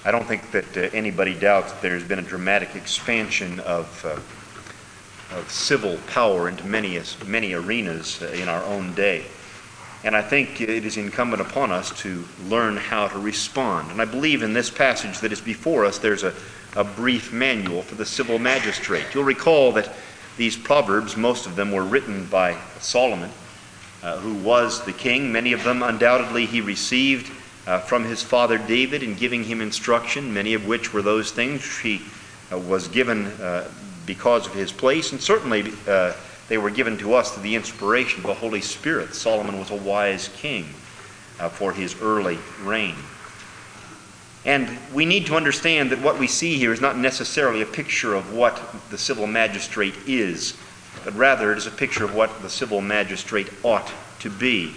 I don't think that anybody doubts that there's been a dramatic expansion of civil power into many arenas in our own day. And I think it is incumbent upon us to learn how to respond. And I believe in this passage that is before us, there's a brief manual for the civil magistrate. You'll recall that these proverbs, most of them were written by Solomon, who was the king. Many of them undoubtedly he received from his father David in giving him instruction, many of which were those things he was given because of his place, and certainly they were given to us through the inspiration of the Holy Spirit. Solomon was a wise king for his early reign. And we need to understand that what we see here is not necessarily a picture of what the civil magistrate is, but rather it is a picture of what the civil magistrate ought to be.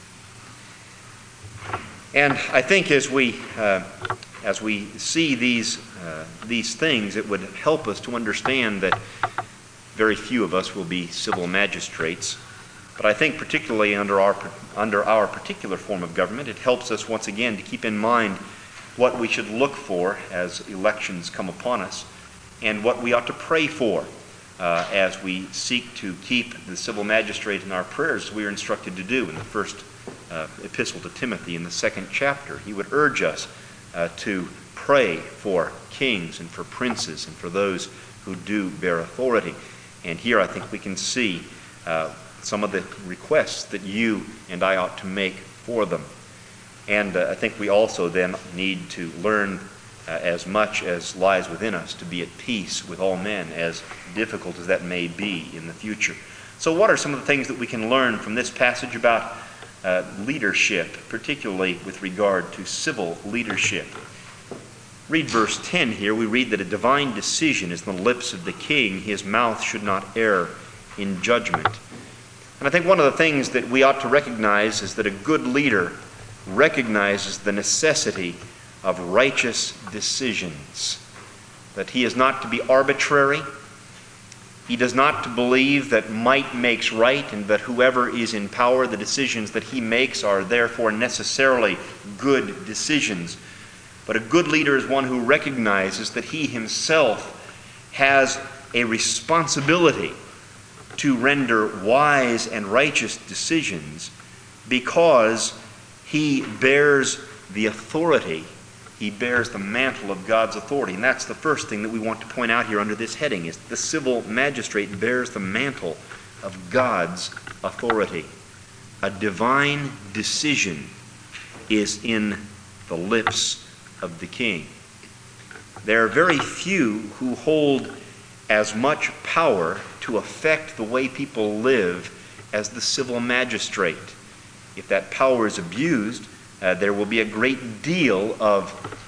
And I think as we see these things, it would help us to understand that very few of us will be civil magistrates. But I think particularly under our particular form of government, it helps us once again to keep in mind what we should look for as elections come upon us, and what we ought to pray for as we seek to keep the civil magistrate in our prayers, as we are instructed to do in the first epistle to Timothy in the 2nd chapter. He would urge us to pray for kings and for princes and for those who do bear authority. And here I think we can see some of the requests that you and I ought to make for them. And I think we also then need to learn as much as lies within us to be at peace with all men, as difficult as that may be in the future. So what are some of the things that we can learn from this passage about leadership, particularly with regard to civil leadership? Read verse 10 here. We read that a divine decision is in the lips of the king. His mouth should not err in judgment. And I think one of the things that we ought to recognize is that a good leader recognizes the necessity of righteous decisions, that he is not to be arbitrary. He does not to believe that might makes right, and that whoever is in power, the decisions that he makes are therefore necessarily good decisions. But a good leader is one who recognizes that he himself has a responsibility to render wise and righteous decisions, because he bears the authority. He bears the mantle of God's authority. And that's the first thing that we want to point out here under this heading, is the civil magistrate bears the mantle of God's authority. A divine decision is in the lips of the king. There are very few who hold as much power to affect the way people live as the civil magistrate. If that power is abused, there will be a great deal of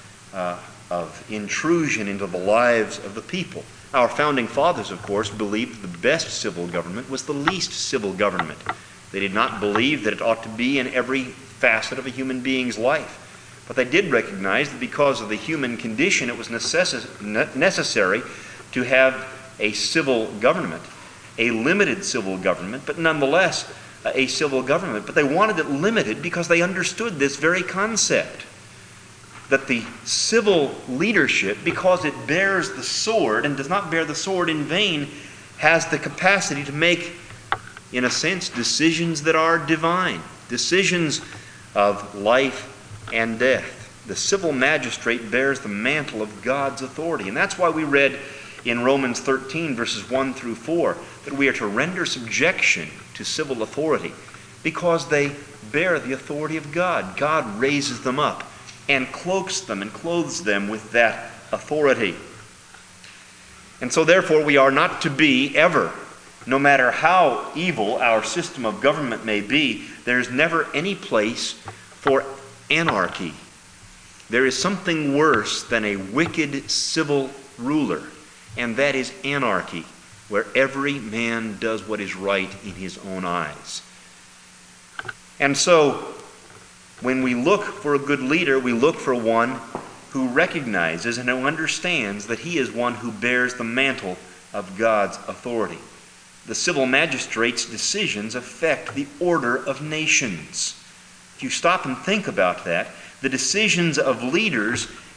intrusion into the lives of the people. Our founding fathers, of course, believed the best civil government was the least civil government. They did not believe that it ought to be in every facet of a human being's life. But they did recognize that because of the human condition, it was necessary to have a civil government, a limited civil government, but nonetheless a civil government. But they wanted it limited because they understood this very concept, that the civil leadership, because it bears the sword and does not bear the sword in vain, has the capacity to make, in a sense, decisions that are divine, decisions of life and death. The civil magistrate bears the mantle of God's authority. And that's why we read in Romans 13, verses 1 through 4, that we are to render subjection to civil authority because they bear the authority of God. God raises them up and cloaks them and clothes them with that authority. And so therefore we are not to be ever, no matter how evil our system of government may be, there is never any place for anarchy. There is something worse than a wicked civil ruler, and that is anarchy, where every man does what is right in his own eyes. And so, when we look for a good leader, we look for one who recognizes and who understands that he is one who bears the mantle of God's authority. The civil magistrate's decisions affect the order of nations. If you stop and think about that, the decisions of leaders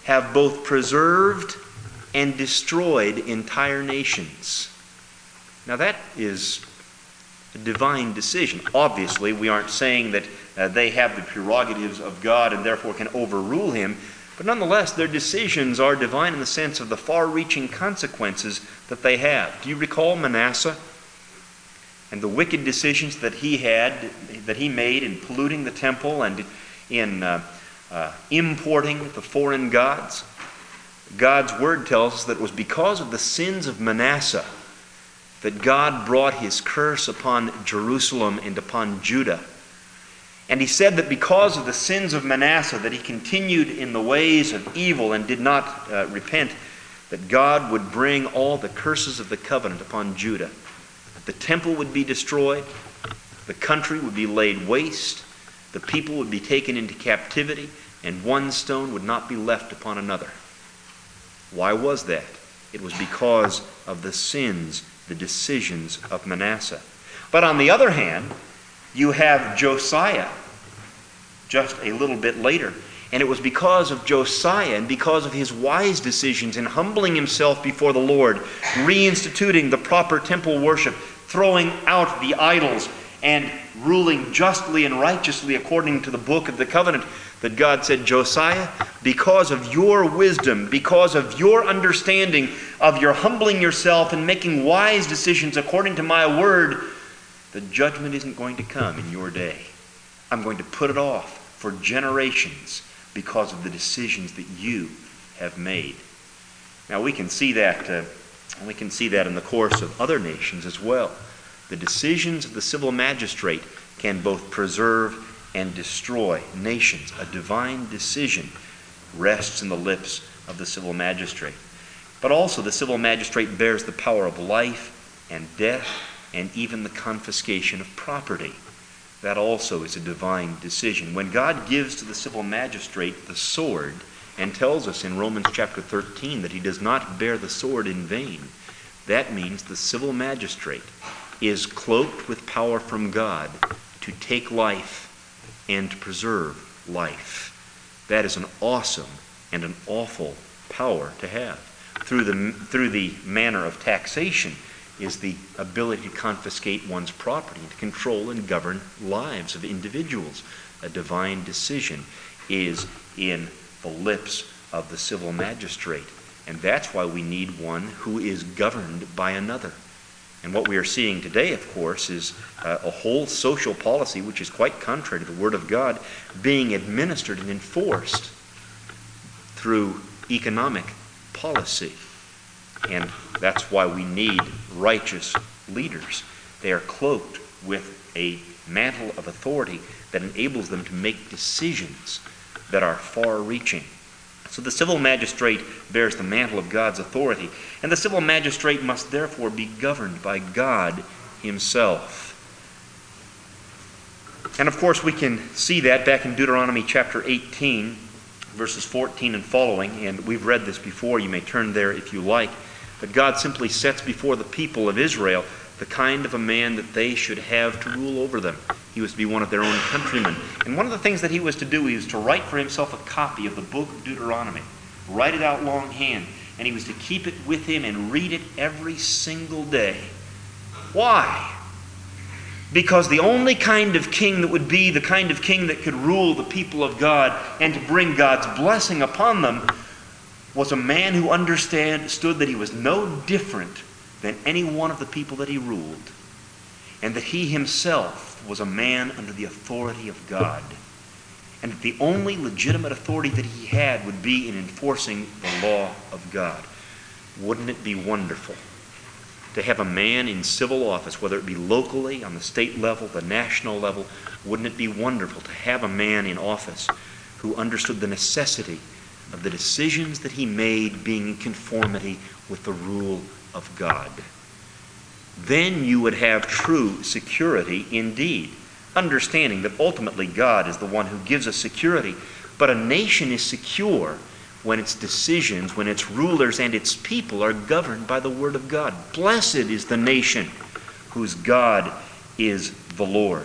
have both preserved and destroyed entire nations. Now that is a divine decision. Obviously, we aren't saying that they have the prerogatives of God and therefore can overrule him, but nonetheless, their decisions are divine in the sense of the far-reaching consequences that they have. Do you recall Manasseh and the wicked decisions that he made in polluting the temple and in importing the foreign gods? God's word tells us that it was because of the sins of Manasseh that God brought his curse upon Jerusalem and upon Judah. And he said that because of the sins of Manasseh, that he continued in the ways of evil and did not repent, that God would bring all the curses of the covenant upon Judah. The temple would be destroyed, the country would be laid waste, the people would be taken into captivity, and one stone would not be left upon another. Why was that? It was because of the sins, the decisions of Manasseh. But on the other hand, you have Josiah just a little bit later. And it was because of Josiah and because of his wise decisions in humbling himself before the Lord, reinstituting the proper temple worship, throwing out the idols, and ruling justly and righteously according to the book of the covenant, that God said, Josiah, because of your wisdom, because of your understanding, of your humbling yourself and making wise decisions according to my word, the judgment isn't going to come in your day. I'm going to put it off for generations because of the decisions that you have made. Now we can see that in the course of other nations as well. The decisions of the civil magistrate can both preserve and destroy nations. A divine decision rests in the lips of the civil magistrate. But also the civil magistrate bears the power of life and death and even the confiscation of property. That also is a divine decision. When God gives to the civil magistrate the sword and tells us in Romans chapter 13 that he does not bear the sword in vain, that means the civil magistrate is cloaked with power from God to take life and to preserve life. That is an awesome and an awful power to have. Through the manner of taxation is the ability to confiscate one's property and to control and govern lives of individuals. A divine decision is in the lips of the civil magistrate. And that's why we need one who is governed by another. And what we are seeing today, of course, is a whole social policy which is quite contrary to the Word of God being administered and enforced through economic policy. And that's why we need righteous leaders. They are cloaked with a mantle of authority that enables them to make decisions that are far-reaching. So the civil magistrate bears the mantle of God's authority, and the civil magistrate must therefore be governed by God himself. And of course we can see that back in Deuteronomy chapter 18, verses 14 and following, and we've read this before, you may turn there if you like, but God simply sets before the people of Israel the kind of a man that they should have to rule over them. He was to be one of their own countrymen. And one of the things that he was to do, he was to write for himself a copy of the book of Deuteronomy, write it out longhand, and he was to keep it with him and read it every single day. Why? Because the only kind of king that would be the kind of king that could rule the people of God and to bring God's blessing upon them was a man who understood that he was no different than any one of the people that he ruled, and that he himself was a man under the authority of God, and that the only legitimate authority that he had would be in enforcing the law of God. Wouldn't it be wonderful to have a man in civil office, whether it be locally, on the state level, the national level? Wouldn't it be wonderful to have a man in office who understood the necessity of the decisions that he made being in conformity with the rule of God? Then you would have true security indeed, understanding that ultimately God is the one who gives us security. But a nation is secure when its decisions, when its rulers and its people are governed by the Word of God. Blessed is the nation whose God is the Lord.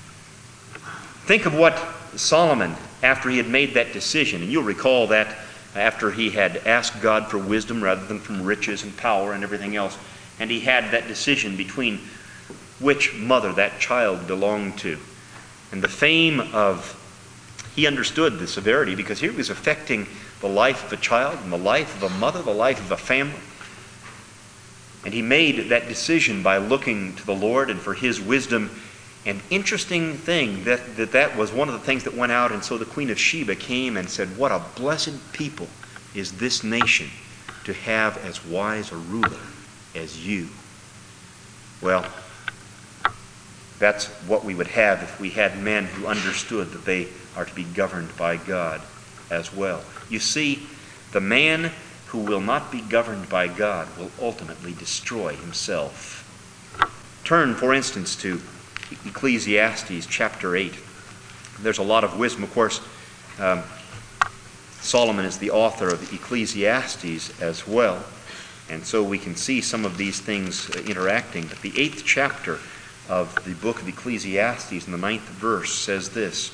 Think of what Solomon, after he had made that decision, and you'll recall that after he had asked God for wisdom rather than from riches and power and everything else. And he had that decision between which mother that child belonged to. And the fame of, he understood the severity because here he was affecting the life of a child and the life of a mother, the life of a family. And he made that decision by looking to the Lord and for his wisdom. And interesting thing, that was one of the things that went out. And so the Queen of Sheba came and said, what a blessed people is this nation to have as wise a ruler as you. Well, that's what we would have if we had men who understood that they are to be governed by God as well. You see, the man who will not be governed by God will ultimately destroy himself. Turn, for instance, to Ecclesiastes chapter 8. There's a lot of wisdom. Of course, Solomon is the author of Ecclesiastes as well. And so we can see some of these things interacting. But the 8th chapter of the book of Ecclesiastes in the 9th verse says this.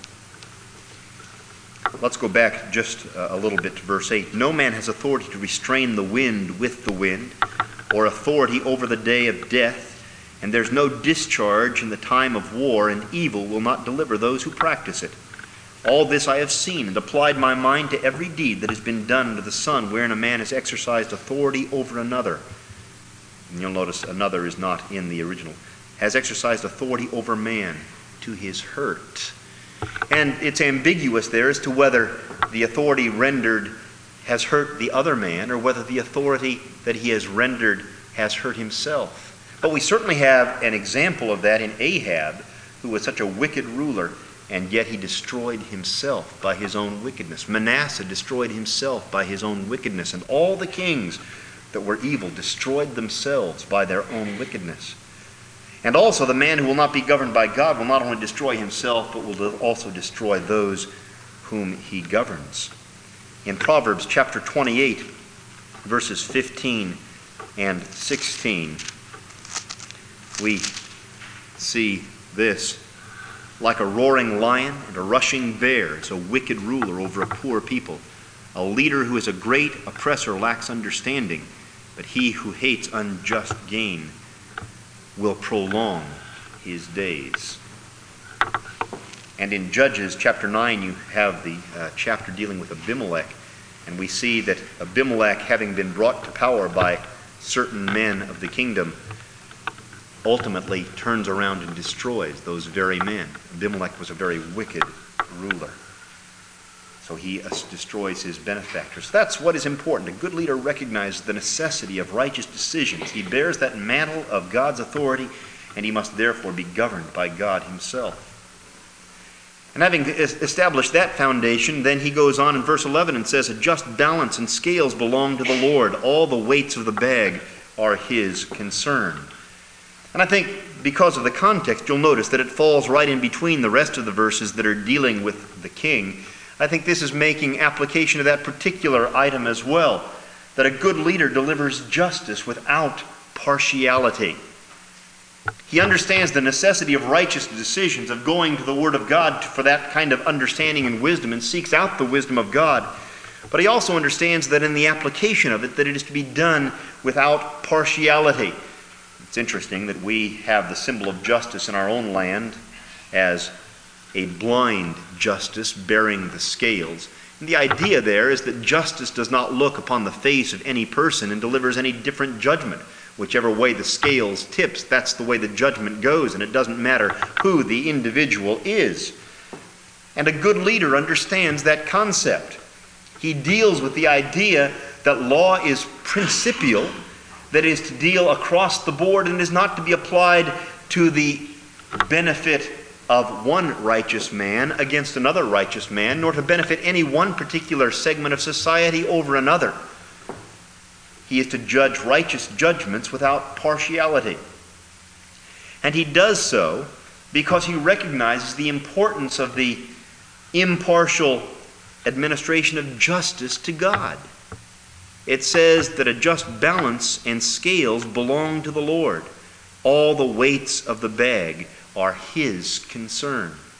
Let's go back just a little bit to verse 8. No man has authority to restrain the wind with the wind, or authority over the day of death, and there's no discharge in the time of war, and evil will not deliver those who practice it. All this I have seen and applied my mind to every deed that has been done under the sun, wherein a man has exercised authority over another. And you'll notice another is not in the original. Has exercised authority over man to his hurt. And it's ambiguous there as to whether the authority rendered has hurt the other man or whether the authority that he has rendered has hurt himself. But we certainly have an example of that in Ahab, who was such a wicked ruler, and yet he destroyed himself by his own wickedness. Manasseh destroyed himself by his own wickedness, and all the kings that were evil destroyed themselves by their own wickedness. And also the man who will not be governed by God will not only destroy himself, but will also destroy those whom he governs. In Proverbs chapter 28, verses 15 and 16, we see this. Like a roaring lion and a rushing bear is a wicked ruler over a poor people. A leader who is a great oppressor lacks understanding, but he who hates unjust gain will prolong his days. And in Judges chapter 9, you have the chapter dealing with Abimelech. And we see that Abimelech, having been brought to power by certain men of the kingdom, ultimately turns around and destroys those very men. Abimelech was a very wicked ruler. So he destroys his benefactors. That's what is important. A good leader recognizes the necessity of righteous decisions. He bears that mantle of God's authority, and he must therefore be governed by God himself. And having established that foundation, then he goes on in verse 11 and says, a just balance and scales belong to the Lord. All the weights of the bag are his concern. And I think because of the context, you'll notice that it falls right in between the rest of the verses that are dealing with the king. I think this is making application of that particular item as well, that a good leader delivers justice without partiality. He understands the necessity of righteous decisions, of going to the Word of God for that kind of understanding and wisdom, and seeks out the wisdom of God. But he also understands that in the application of it, that it is to be done without partiality. It's interesting that we have the symbol of justice in our own land as a blind justice bearing the scales. And the idea there is that justice does not look upon the face of any person and delivers any different judgment. Whichever way the scales tips, that's the way the judgment goes, and it doesn't matter who the individual is. And a good leader understands that concept. He deals with the idea that law is principial, that is to deal across the board and is not to be applied to the benefit of one righteous man against another righteous man, nor to benefit any one particular segment of society over another. He is to judge righteous judgments without partiality. And he does so because he recognizes the importance of the impartial administration of justice to God. It says that a just balance and scales belong to the Lord. All the weights of the bag are his concern.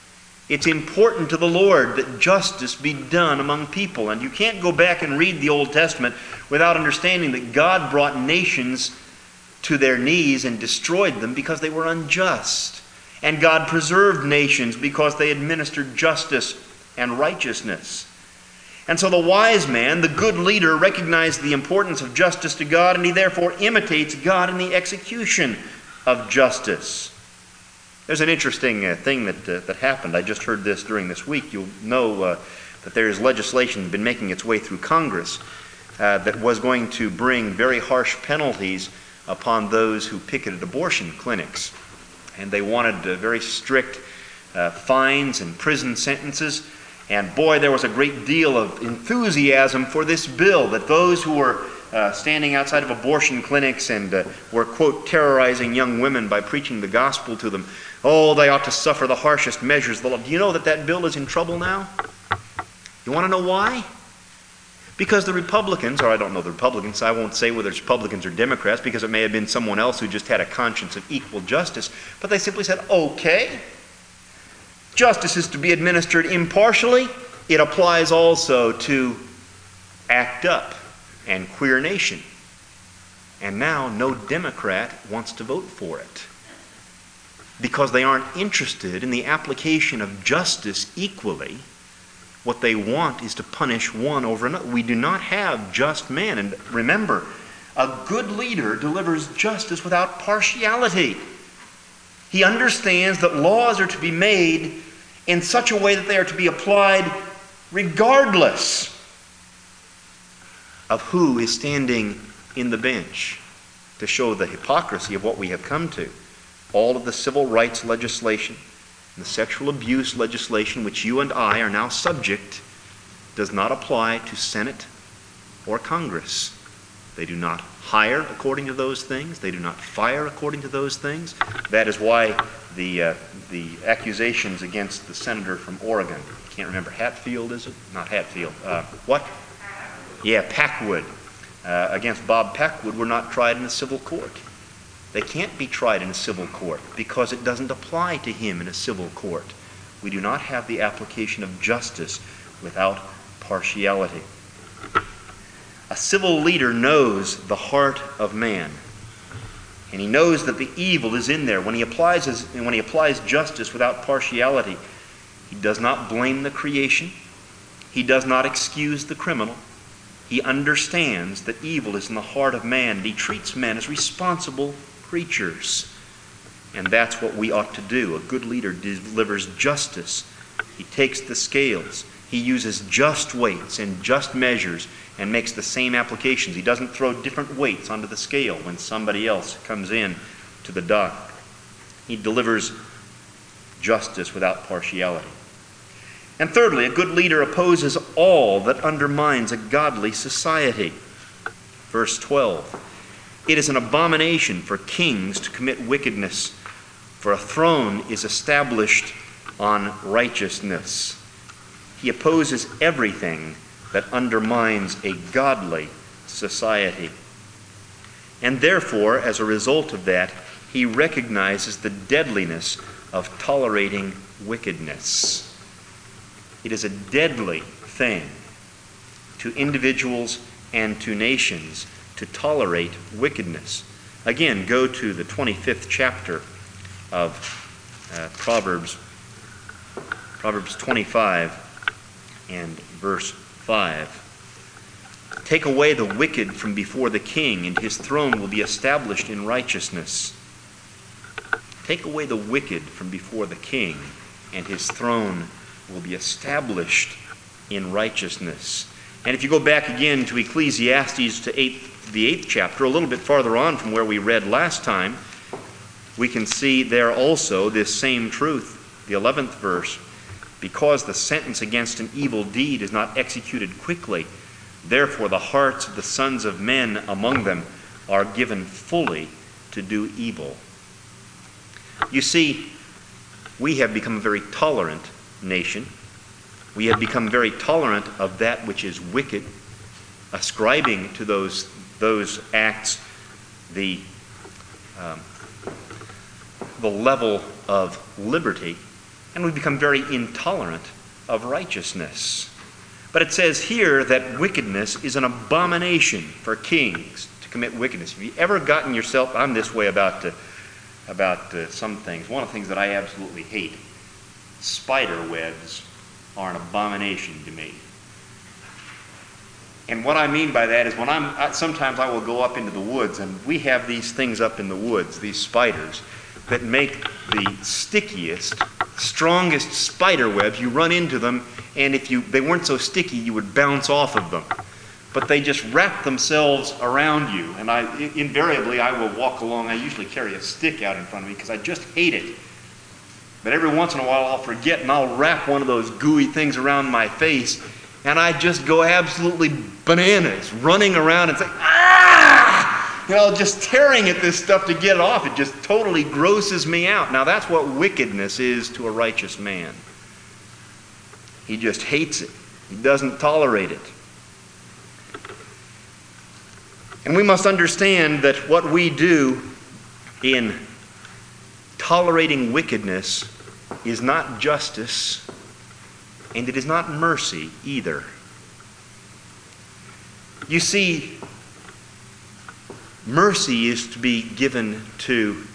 It's important to the Lord that justice be done among people. And you can't go back and read the Old Testament without understanding that God brought nations to their knees and destroyed them because they were unjust. And God preserved nations because they administered justice and righteousness. And so the wise man, the good leader, recognized the importance of justice to God, and he therefore imitates God in the execution of justice. There's an interesting thing that happened. I just heard this during this week. You'll know that there is legislation been making its way through Congress that was going to bring very harsh penalties upon those who picketed abortion clinics. And they wanted very strict fines and prison sentences. And boy, there was a great deal of enthusiasm for this bill, that those who were standing outside of abortion clinics and were, quote, terrorizing young women by preaching the gospel to them, oh, they ought to suffer the harshest measures of the law. Do you know that that bill is in trouble now? You want to know why? Because the Republicans, or I don't know the Republicans, I won't say whether it's Republicans or Democrats, because it may have been someone else who just had a conscience of equal justice, but they simply said, okay, justice is to be administered impartially. It applies also to ACT UP and Queer Nation. And now no Democrat wants to vote for it because they aren't interested in the application of justice equally. What they want is to punish one over another. We do not have just men. And remember, a good leader delivers justice without partiality. He understands that laws are to be made in such a way that they are to be applied regardless of who is standing in the bench, to show the hypocrisy of what we have come to. All of the civil rights legislation, the sexual abuse legislation, which you and I are now subject, does not apply to Senate or Congress. They do not hire according to those things. They do not fire according to those things. That is why the accusations against the senator from Oregon, I can't remember, Hatfield, is it? Not Hatfield. What? Yeah, Packwood. Against Bob Packwood were not tried in a civil court. They can't be tried in a civil court because it doesn't apply to him in a civil court. We do not have the application of justice without partiality. A civil leader knows the heart of man, and he knows that the evil is in there. When he applies justice without partiality, he does not blame the creation. He does not excuse the criminal. He understands that evil is in the heart of man, and he treats men as responsible creatures. And that's what we ought to do. A good leader delivers justice. He takes the scales. He uses just weights and just measures and makes the same applications. He doesn't throw different weights onto the scale when somebody else comes in to the dock. He delivers justice without partiality. And thirdly, a good leader opposes all that undermines a godly society. Verse 12. It is an abomination for kings to commit wickedness, for a throne is established on righteousness. He opposes everything that undermines a godly society. And therefore, as a result of that, he recognizes the deadliness of tolerating wickedness. It is a deadly thing to individuals and to nations to tolerate wickedness. Again, go to the 25th chapter of Proverbs 25 and verse 5. Take away the wicked from before the king, and his throne will be established in righteousness. Take away the wicked from before the king, and his throne will be established in righteousness. And if you go back again to Ecclesiastes, to the 8th chapter, a little bit farther on from where we read last time, we can see there also this same truth. The 11th verse, because the sentence against an evil deed is not executed quickly, therefore the hearts of the sons of men among them are given fully to do evil. You see, we have become a very tolerant nation. We have become very tolerant of that which is wicked, ascribing to those acts the level of liberty And we become very intolerant of righteousness. But it says here that wickedness is an abomination for kings to commit wickedness. Have you ever gotten yourself, I'm this way about some things. One of the things that I absolutely hate, spider webs are an abomination to me. And what I mean by that is sometimes I will go up into the woods, and we have these things up in the woods, these spiders, that make the stickiest, strongest spider webs. You run into them, and if they weren't so sticky, you would bounce off of them. But they just wrap themselves around you, and invariably I will walk along. I usually carry a stick out in front of me because I just hate it. But every once in a while I'll forget, and I'll wrap one of those gooey things around my face, and I just go absolutely bananas, running around and saying, "Ah!" Just tearing at this stuff to get it off. It just totally grosses me out. Now that's what wickedness is to a righteous man. He just hates it. He doesn't tolerate it. And we must understand that what we do in tolerating wickedness is not justice, and it is not mercy either. You see, mercy is to be given to,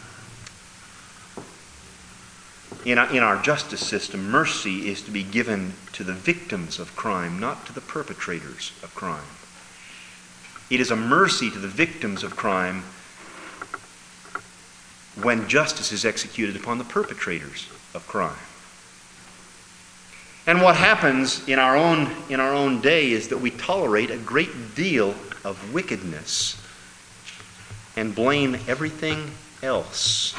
in our justice system, mercy is to be given to the victims of crime, not to the perpetrators of crime. It is a mercy to the victims of crime when justice is executed upon the perpetrators of crime. And what happens in our own day is that we tolerate a great deal of wickedness and blame everything else.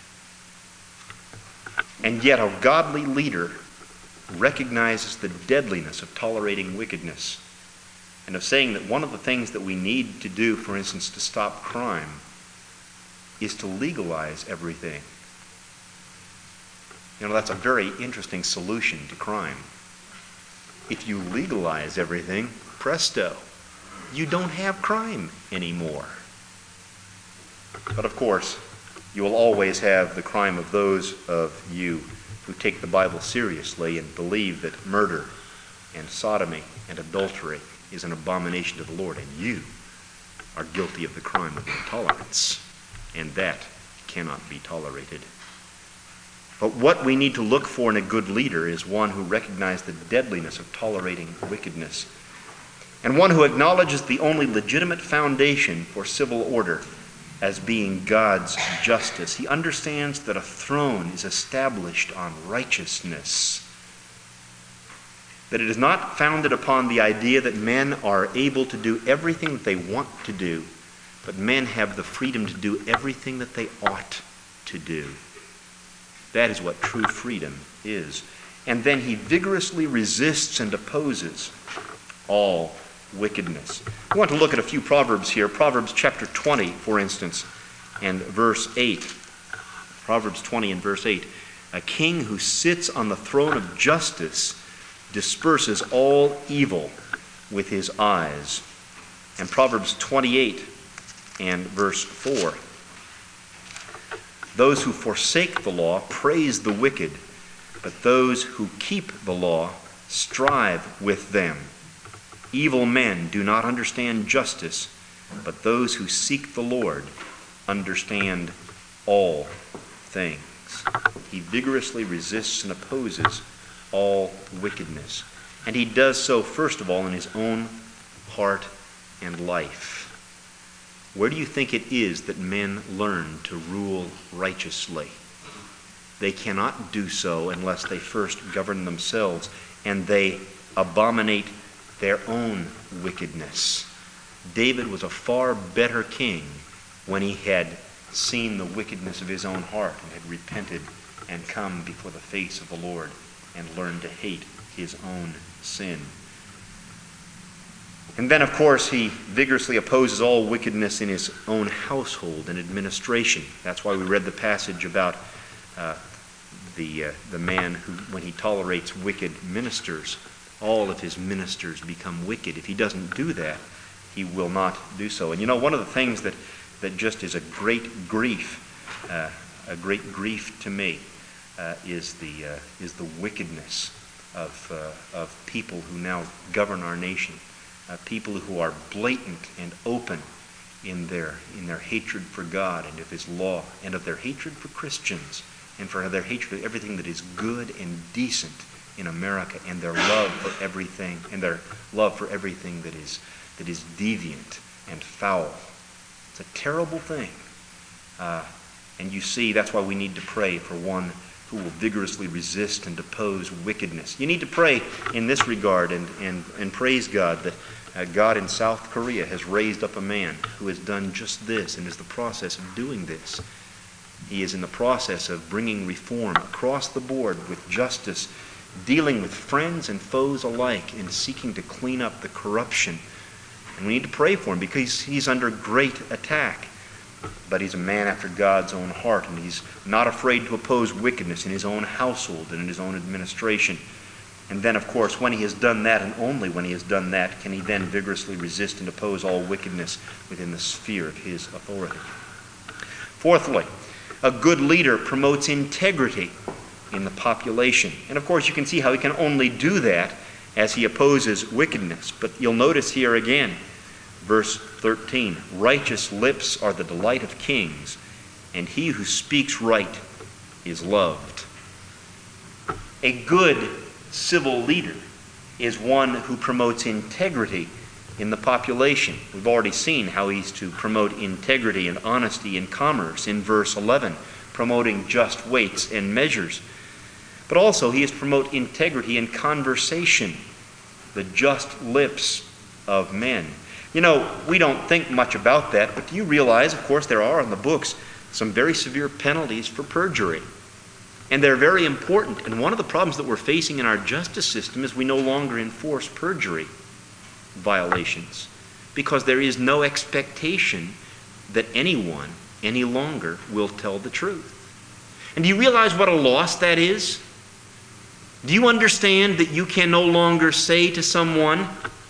And yet a godly leader recognizes the deadliness of tolerating wickedness and of saying that one of the things that we need to do, for instance, to stop crime, is to legalize everything. That's a very interesting solution to crime. If you legalize everything, presto, you don't have crime anymore. But of course, you will always have the crime of those of you who take the Bible seriously and believe that murder and sodomy and adultery is an abomination to the Lord, and you are guilty of the crime of intolerance, and that cannot be tolerated. But what we need to look for in a good leader is one who recognizes the deadliness of tolerating wickedness, and one who acknowledges the only legitimate foundation for civil order as being God's justice. He understands that a throne is established on righteousness, that it is not founded upon the idea that men are able to do everything that they want to do, but men have the freedom to do everything that they ought to do. That is what true freedom is. And then he vigorously resists and opposes all wickedness. I want to look at a few Proverbs here. Proverbs chapter 20, for instance, and verse 8. Proverbs 20 and verse 8. A king who sits on the throne of justice disperses all evil with his eyes. And Proverbs 28 and verse 4. Those who forsake the law praise the wicked, but those who keep the law strive with them. Evil men do not understand justice, but those who seek the Lord understand all things. He vigorously resists and opposes all wickedness. And he does so, first of all, in his own heart and life. Where do you think it is that men learn to rule righteously? They cannot do so unless they first govern themselves and they abominate their own wickedness. David was a far better king when he had seen the wickedness of his own heart and had repented and come before the face of the Lord and learned to hate his own sin. And then, of course, he vigorously opposes all wickedness in his own household and administration. That's why we read the passage about the man who, when he tolerates wicked ministers, all of his ministers become wicked. If he doesn't do that, he will not do so. And one of the things that just is a great grief to me is the wickedness of people who now govern our nation, people who are blatant and open in their hatred for God and of His law, and of their hatred for Christians, and for their hatred of everything that is good and decent in America, and their love for everything, that is deviant and foul. It's a terrible thing. And you see, that's why we need to pray for one who will vigorously resist and oppose wickedness. You need to pray in this regard and praise God that God in South Korea has raised up a man who has done just this and is in the process of doing this. He is in the process of bringing reform across the board with justice, dealing with friends and foes alike, and seeking to clean up the corruption. And we need to pray for him because he's under great attack. But he's a man after God's own heart, and he's not afraid to oppose wickedness in his own household and in his own administration. And then, of course, when he has done that, and only when he has done that, can he then vigorously resist and oppose all wickedness within the sphere of his authority. Fourthly, a good leader promotes integrity in the population. And of course, you can see how he can only do that as he opposes wickedness. But you'll notice here again, verse 13, righteous lips are the delight of kings, and he who speaks right is loved. A good civil leader is one who promotes integrity in the population. We've already seen how he's to promote integrity and honesty in commerce in verse 11, promoting just weights and measures. But also he is to promote integrity in conversation, the just lips of men. You know, we don't think much about that, but do you realize, of course, there are in the books some very severe penalties for perjury. And they're very important. And one of the problems that we're facing in our justice system is we no longer enforce perjury violations because there is no expectation that anyone any longer will tell the truth. And do you realize what a loss that is? Do you understand that you can no longer say to someone,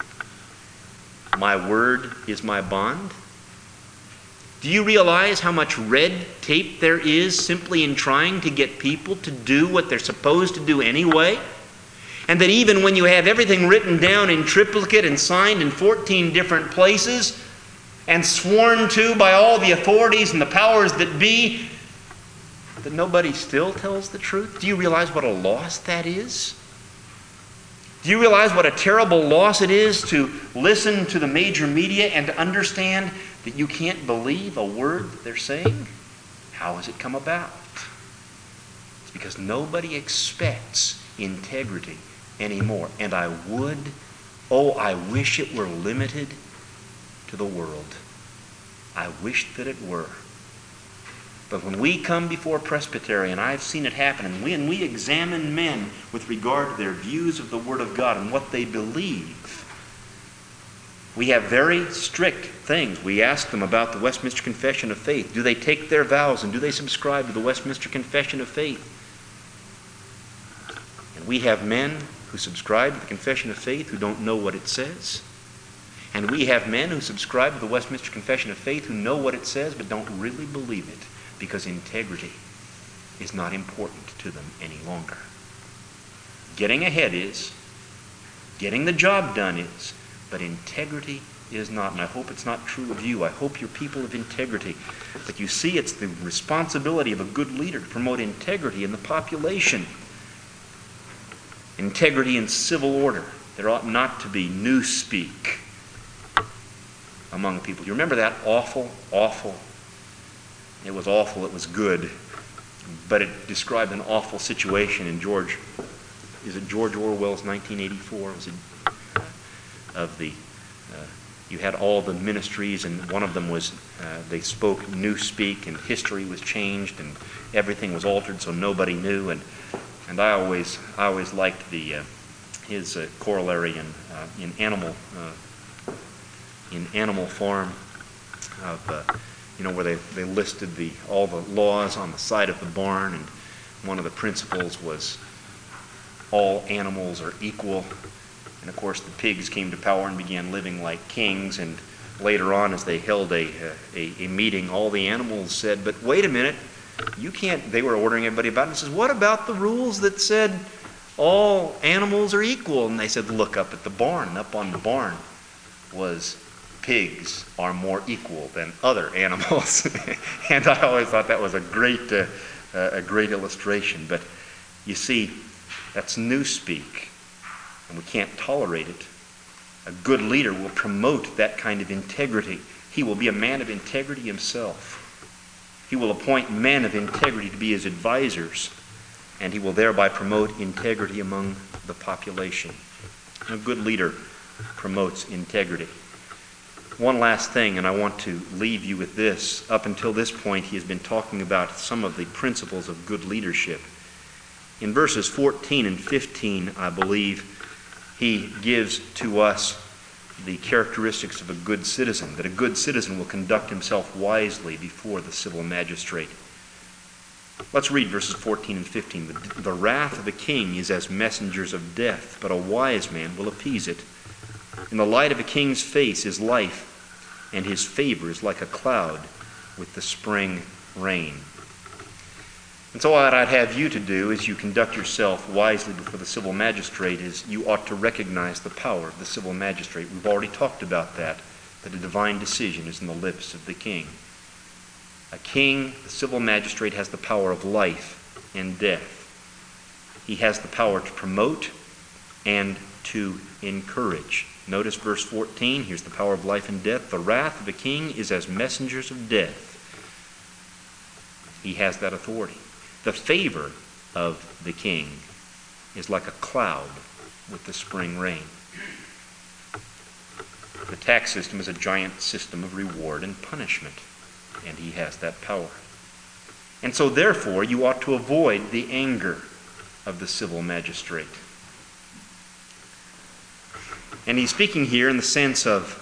my word is my bond? Do you realize how much red tape there is simply in trying to get people to do what they're supposed to do anyway? And that even when you have everything written down in triplicate and signed in 14 different places and sworn to by all the authorities and the powers that be, that nobody still tells the truth? Do you realize what a loss that is? Do you realize what a terrible loss it is to listen to the major media and to understand that you can't believe a word that they're saying? How has it come about? It's because nobody expects integrity anymore. And I wish it were limited to the world. I wish that it were. But when we come before Presbytery, and I've seen it happen, and when we examine men with regard to their views of the Word of God and what they believe, we have very strict things. We ask them about the Westminster Confession of Faith. Do they take their vows, and do they subscribe to the Westminster Confession of Faith? And we have men who subscribe to the Confession of Faith who don't know what it says. And we have men who subscribe to the Westminster Confession of Faith who know what it says but don't really believe it, because integrity is not important to them any longer. Getting ahead is, getting the job done is, but integrity is not. And I hope it's not true of you. I hope you're people of integrity. But you see, it's the responsibility of a good leader to promote integrity in the population. Integrity in civil order. There ought not to be newspeak among people. You remember that awful, it was awful, it was good, but it described an awful situation in George Orwell's 1984? You had all the ministries, and one of them was, they spoke newspeak, and history was changed, and everything was altered so nobody knew, and I always liked his corollary in Animal Farm of where they listed all the laws on the side of the barn, and one of the principles was all animals are equal. And of course the pigs came to power and began living like kings, and later on as they held a meeting, all the animals said, but wait a minute, they were ordering everybody about it. And he says, what about the rules that said all animals are equal? And they said, look up at the barn. And up on the barn was pigs are more equal than other animals. And I always thought that was a great illustration. But you see, that's newspeak, and we can't tolerate it. A good leader will promote that kind of integrity. He will be a man of integrity himself. He will appoint men of integrity to be his advisors, and he will thereby promote integrity among the population. A good leader promotes integrity. One last thing, and I want to leave you with this. Up until this point, he has been talking about some of the principles of good leadership. In verses 14 and 15, I believe, he gives to us the characteristics of a good citizen, that a good citizen will conduct himself wisely before the civil magistrate. Let's read verses 14 and 15. The wrath of a king is as messengers of death, but a wise man will appease it. In the light of a king's face is life, and his favor is like a cloud with the spring rain. And so what I'd have you to do as you conduct yourself wisely before the civil magistrate is you ought to recognize the power of the civil magistrate. We've already talked about that a divine decision is in the lips of the king. A king, the civil magistrate, has the power of life and death. He has the power to promote and to encourage. Notice verse 14. Here's the power of life and death. The wrath of a king is as messengers of death. He has that authority. The favor of the king is like a cloud with the spring rain. The tax system is a giant system of reward and punishment, and he has that power. And so therefore you ought to avoid the anger of the civil magistrate. And he's speaking here in the sense of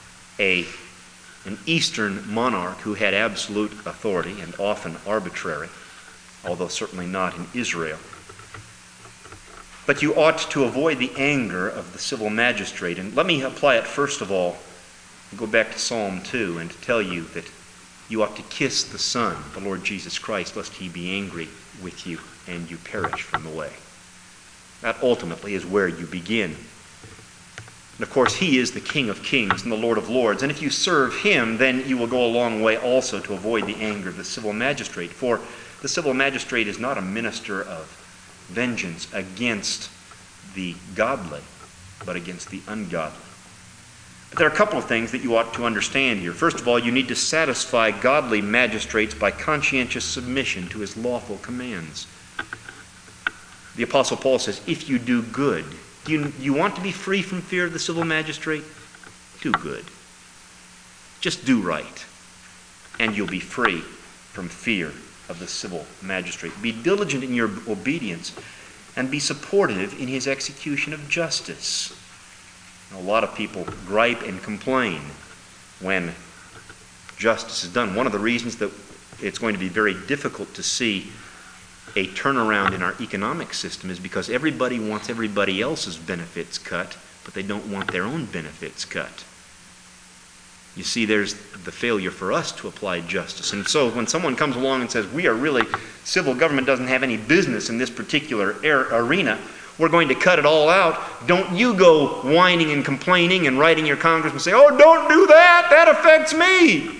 an Eastern monarch who had absolute authority and often arbitrary, although certainly not in Israel. But you ought to avoid the anger of the civil magistrate. And let me apply it first of all, and go back to Psalm 2 and tell you that you ought to kiss the Son, the Lord Jesus Christ, lest he be angry with you and you perish from the way. That ultimately is where you begin. And of course, he is the King of Kings and the Lord of Lords. And if you serve him, then you will go a long way also to avoid the anger of the civil magistrate. For the civil magistrate is not a minister of vengeance against the godly, but against the ungodly. But there are a couple of things that you ought to understand here. First of all, you need to satisfy godly magistrates by conscientious submission to his lawful commands. The Apostle Paul says, if you do good, you want to be free from fear of the civil magistrate? Do good. Just do right, and you'll be free from fear of the civil magistrate. Be diligent in your obedience, and be supportive in his execution of justice. A lot of people gripe and complain when justice is done. One of the reasons that it's going to be very difficult to see a turnaround in our economic system is because everybody wants everybody else's benefits cut, but they don't want their own benefits cut. You see, there's the failure for us to apply justice. And so when someone comes along and says, civil government doesn't have any business in this particular arena, we're going to cut it all out, don't you go whining and complaining and writing your congressman and say, oh, don't do that, that affects me.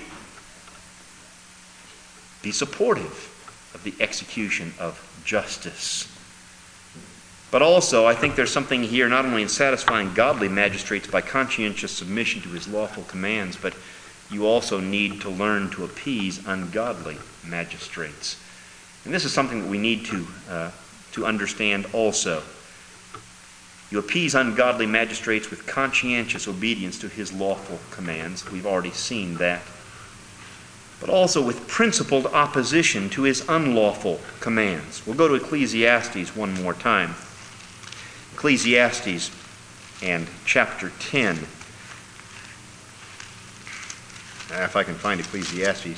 Be supportive of the execution of justice. But also, I think there's something here not only in satisfying godly magistrates by conscientious submission to his lawful commands, but you also need to learn to appease ungodly magistrates. And this is something that we need to understand also. You appease ungodly magistrates with conscientious obedience to his lawful commands. We've already seen that. But also with principled opposition to his unlawful commands. We'll go to Ecclesiastes one more time. Ecclesiastes and chapter 10. If I can find Ecclesiastes.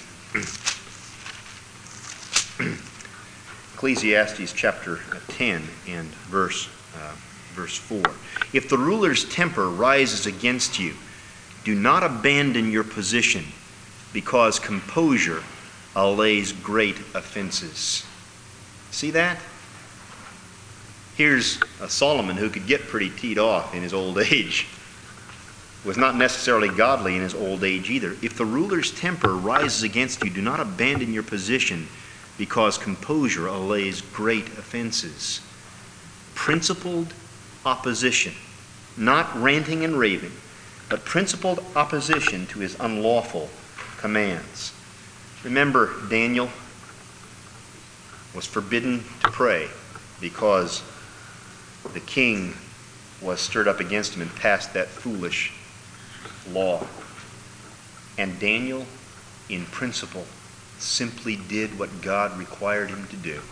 Ecclesiastes chapter 10 and verse 4. If the ruler's temper rises against you, do not abandon your position, because composure allays great offenses. See that? Here's a Solomon who could get pretty teed off in his old age. Was not necessarily godly in his old age either. If the ruler's temper rises against you, do not abandon your position, because composure allays great offenses. Principled opposition, not ranting and raving, but principled opposition to his unlawful commands. Remember, Daniel was forbidden to pray because the king was stirred up against him and passed that foolish law. And Daniel, in principle, simply did what God required him to do.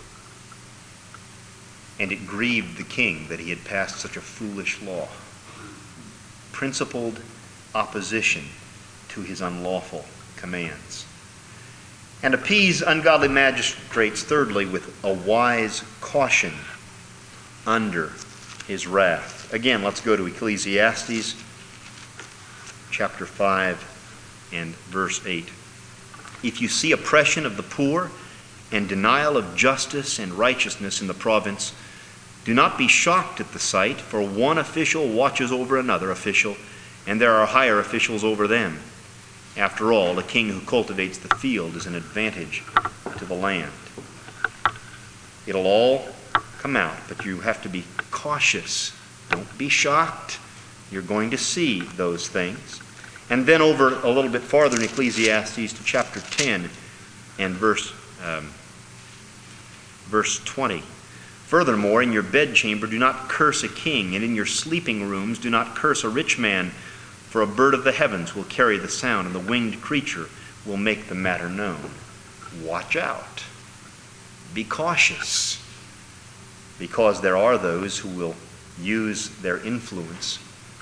And it grieved the king that he had passed such a foolish law. Principled opposition to his unlawful commands. And appease ungodly magistrates, thirdly, with a wise caution under his wrath. Again, let's go to Ecclesiastes chapter 5 and verse 8. If you see oppression of the poor and denial of justice and righteousness in the province, do not be shocked at the sight, for one official watches over another official, and there are higher officials over them. After all, a king who cultivates the field is an advantage to the land. It'll all come out, but you have to be cautious. Don't be shocked. You're going to see those things. And then over a little bit farther in Ecclesiastes to chapter 10 and verse 20. Furthermore, in your bedchamber do not curse a king, and in your sleeping rooms do not curse a rich man, for a bird of the heavens will carry the sound, and the winged creature will make the matter known. Watch out. Be cautious, because there are those who will use their influence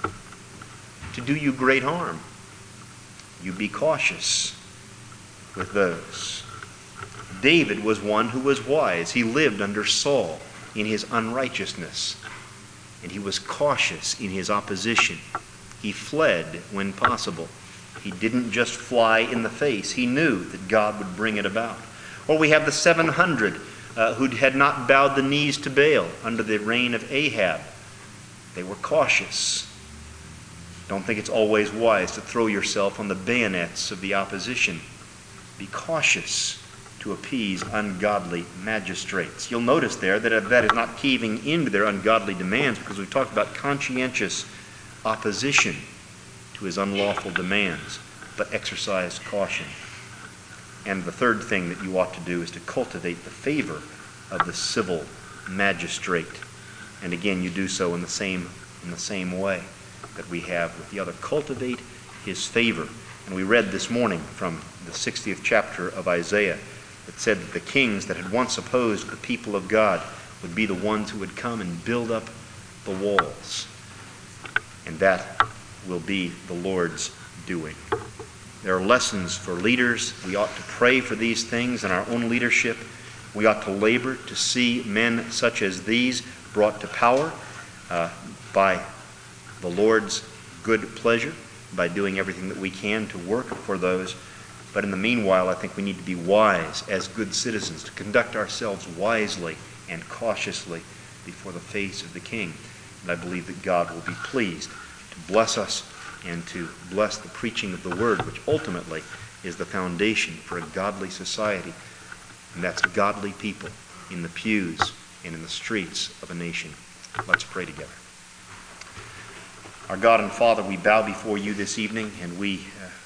to do you great harm. You be cautious with those. David was one who was wise. He lived under Saul in his unrighteousness, and he was cautious in his opposition. He fled when possible. He didn't just fly in the face. He knew that God would bring it about. Or we have the 700 who had not bowed the knees to Baal under the reign of Ahab. They were cautious. Don't think it's always wise to throw yourself on the bayonets of the opposition. Be cautious to appease ungodly magistrates. You'll notice there that that is not caving into their ungodly demands, because we've talked about conscientious opposition to his unlawful demands, but exercise caution. And the third thing that you ought to do is to cultivate the favor of the civil magistrate. And again, you do so in the same way that we have with the other. Cultivate his favor. And we read this morning from the 60th chapter of Isaiah that said that the kings that had once opposed the people of God would be the ones who would come and build up the walls. And that will be the Lord's doing. There are lessons for leaders. We ought to pray for these things in our own leadership. We ought to labor to see men such as these brought to power by the Lord's good pleasure, by doing everything that we can to work for those. But in the meanwhile, I think we need to be wise as good citizens, to conduct ourselves wisely and cautiously before the face of the King. And I believe that God will be pleased to bless us and to bless the preaching of the Word, which ultimately is the foundation for a godly society. And that's godly people in the pews and in the streets of a nation. Let's pray together. Our God and Father, we bow before you this evening, and we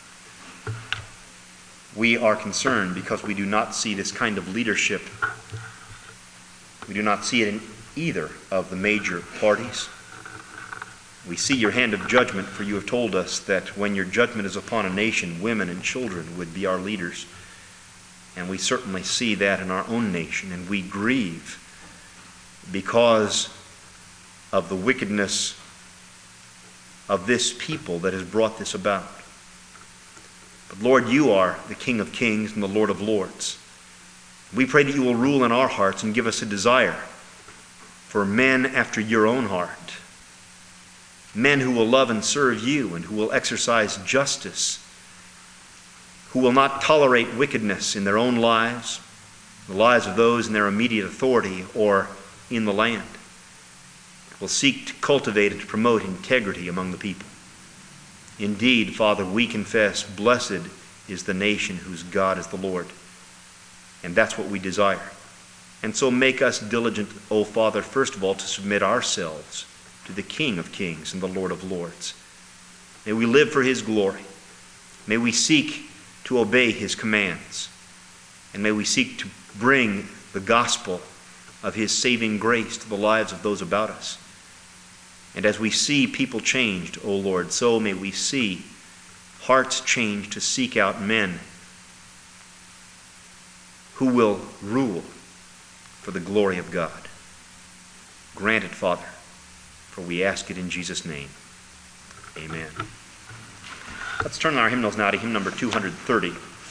are concerned because we do not see this kind of leadership. We do not see it in either of the major parties. We see your hand of judgment, for you have told us that when your judgment is upon a nation, women and children would be our leaders. And we certainly see that in our own nation, and we grieve because of the wickedness of this people that has brought this about. But Lord, you are the King of Kings and the Lord of Lords. We pray that you will rule in our hearts and give us a desire for men after your own heart. Men who will love and serve you and who will exercise justice, who will not tolerate wickedness in their own lives, the lives of those in their immediate authority or in the land, will seek to cultivate and to promote integrity among the people. Indeed, Father, we confess, blessed is the nation whose God is the Lord. And that's what we desire. And so make us diligent, O Father, first of all, to submit ourselves to the King of Kings and the Lord of Lords. May we live for his glory. May we seek to obey his commands. And may we seek to bring the gospel of his saving grace to the lives of those about us. And as we see people changed, O Lord, so may we see hearts changed to seek out men who will rule for the glory of God. Grant it, Father, for we ask it in Jesus' name. Amen. Let's turn our hymnals now to hymn number 230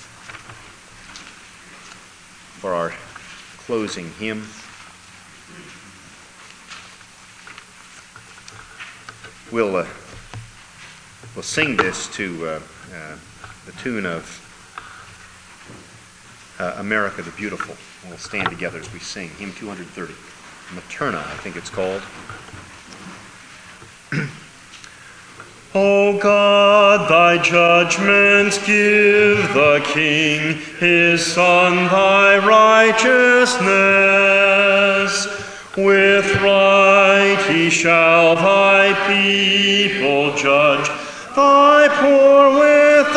for our closing hymn. We'll sing this to the tune of America the Beautiful. We'll stand together as we sing hymn 230. Materna, I think it's called. O God, thy judgments give the King his Son thy righteousness. With right he shall thy people judge, thy poor with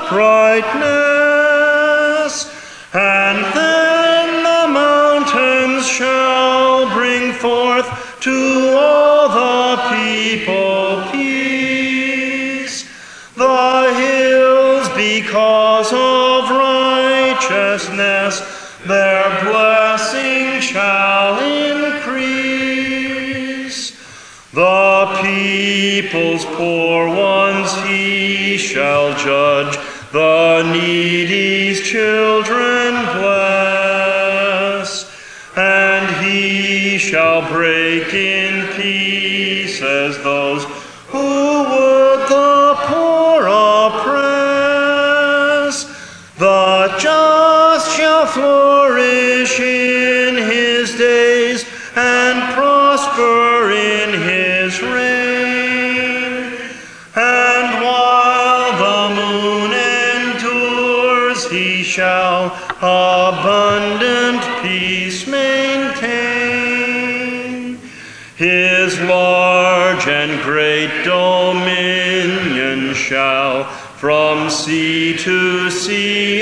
uprightness. And then the mountains shall bring forth to all the people peace. The hills, because of righteousness, their blessing shall increase. The people's poor ones he shall judge, the needy's children bless. And he shall break in pieces those who would the poor oppress. The just shall flourish in his days and prosper in his reign. And while the moon endures, he shall abundant peace maintain. His large and great dominion shall from sea to sea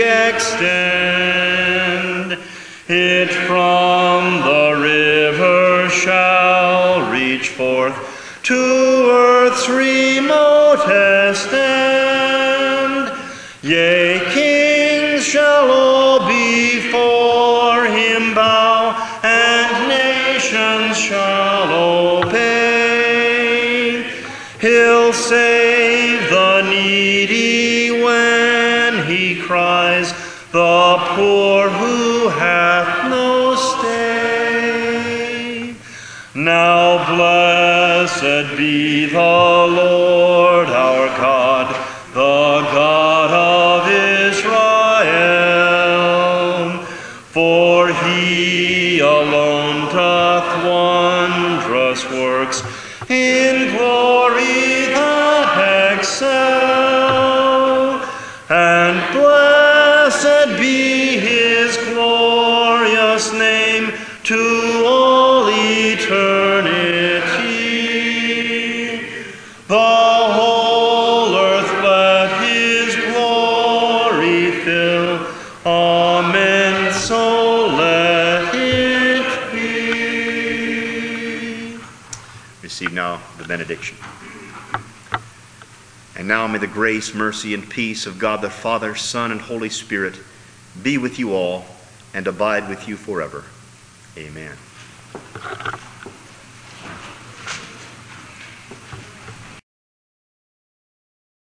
extend. It from the river shall reach forth to earth's remotest end. Yea, kings shall all before him bow, and nations shall obey. He'll save the needy when he cries, the poor who hath no stay. Now blessed be the Lord our God, the God of Israel. For he alone doth wondrous works in glory that excel. And blessed be his glorious name to all eternity. The whole earth let his glory fill. Amen, so let it be. Receive now the benediction. And now may the grace, mercy, and peace of God the Father, Son, and Holy Spirit be with you all and abide with you forever. Amen.